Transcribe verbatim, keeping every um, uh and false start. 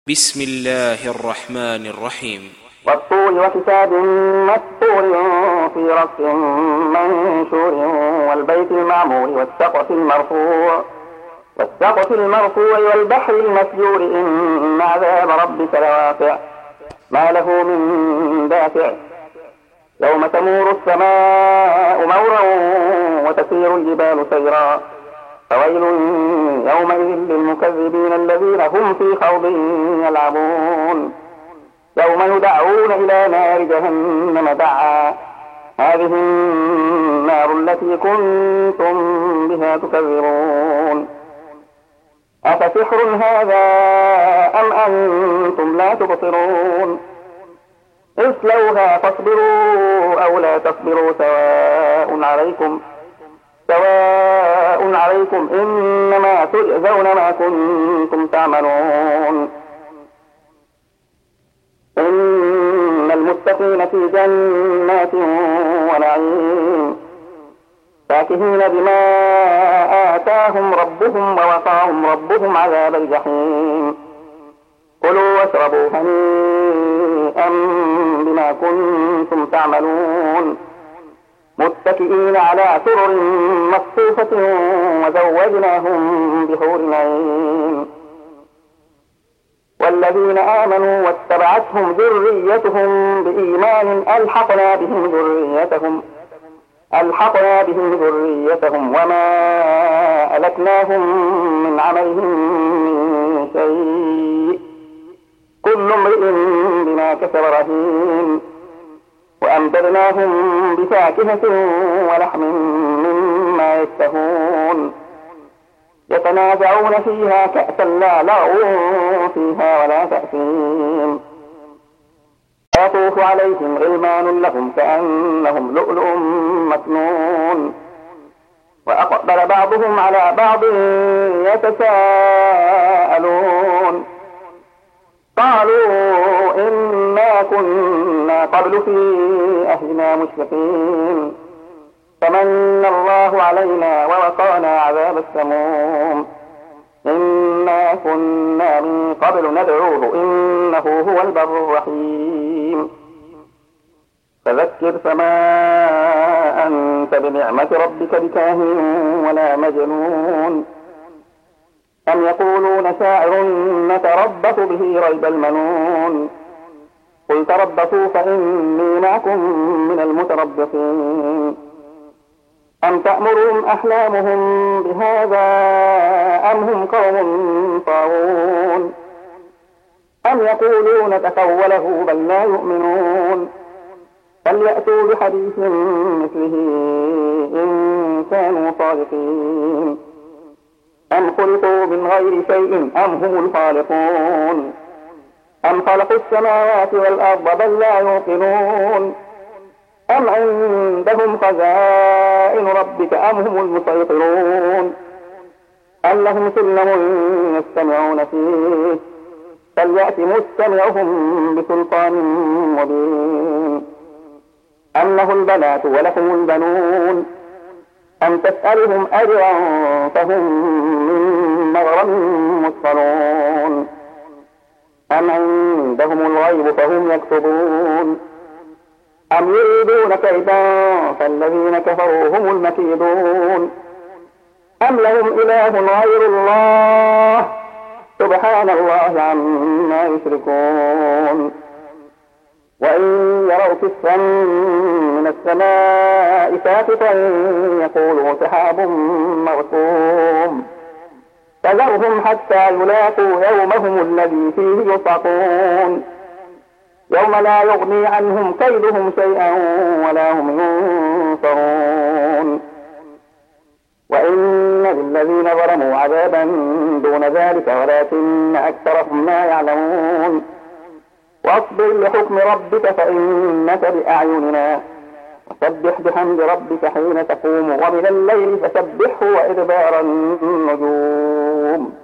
بسم الله الرحمن الرحيم. والطور وكتاب مسطور في رق منشور والبيت المعمور والسقف المرفوع والسقف المرفوع والبحر المسجور إن عذاب ربك لواقع ما له من دافع يوم تمور السماء مورا وتسير الجبال سيرا فويل يومئذ للمكذبين الذين هم في خوض يلعبون يوم يدعون إلى نار جهنم دعا هذه النار التي كنتم بها تكذبون أفسحر هذا أم أنتم لا تبصرون اصلوها فاصبروا أو لا تصبروا سواء عليكم سواء عليكم إنما تجزون ما كنتم تعملون إن المتقين في جنات ونعيم فاكهين بما آتاهم ربهم ووقاهم ربهم عذاب الجحيم كلوا واشربوا هنيئا بما كنتم تعملون متكئين على سرر مصفوفة وزوجناهم بحور عين والذين آمنوا واتبعتهم ذريتهم بإيمان ألحقنا بهم ذريتهم ألحقنا بهم ذريتهم وما ألتناهم من عملهم من شيء كل امرئ بما كسب رهين وأمددناهم بفاكهة ولحم مما يشتهون يتنازعون فيها كأسا لا لغو فيها ولا تأثيم يطوف عليهم غلمان لهم كأنهم لؤلؤ مكنون وأقبل بعضهم على بعض يتساءلون قالوا إنا كنا قبل في أهلنا مشفقين فمن الله علينا ووقانا عذاب السموم إنا كنا من قبل ندعوه إنه هو البر الرحيم فذكر فما أنت بنعمة ربك بكاهن ولا مجنون أم يقولون شاعر نتربص به ريب المنون قل تربصوا فإني معكم من المتربصين أم تأمرهم أحلامهم بهذا أم هم قوم طاغون أم يقولون تقوله بل لا يؤمنون فليأتوا بحديث مثله إن كانوا صادقين أم خلقوا من غير شيء أم هم الخالقون أم خلقوا السماوات والأرض بل لا يوقنون أم عندهم خزائن ربك أم هم المسيطرون أم لهم سلم يستمعون فيه فليأت مستمعهم بسلطان مبين أم له البنات ولكم البنون أم تسألهم أجرا فهم من مغرم مثقلون أم عندهم الغيب فهم يكتبون أم يريدون كيدا فالذين كفروا هم المكيدون أم لهم إله غير الله سبحان الله عما يشركون وإن يروا كسفا من السماء ساقطا يقولوا سحاب مركوم فذرهم حتى يلاقوا يومهم الذي فيه يصعقون يوم لا يغني عنهم كيدهم شيئا ولا هم ينصرون وإن للذين ظلموا عذابا دون ذلك ولكن أكثرهم لا يعلمون واصبر لحكم ربك فإنك بأعيننا وسبح بحمد ربك حين تقوم ومن الليل فسبحه وإدبار النجوم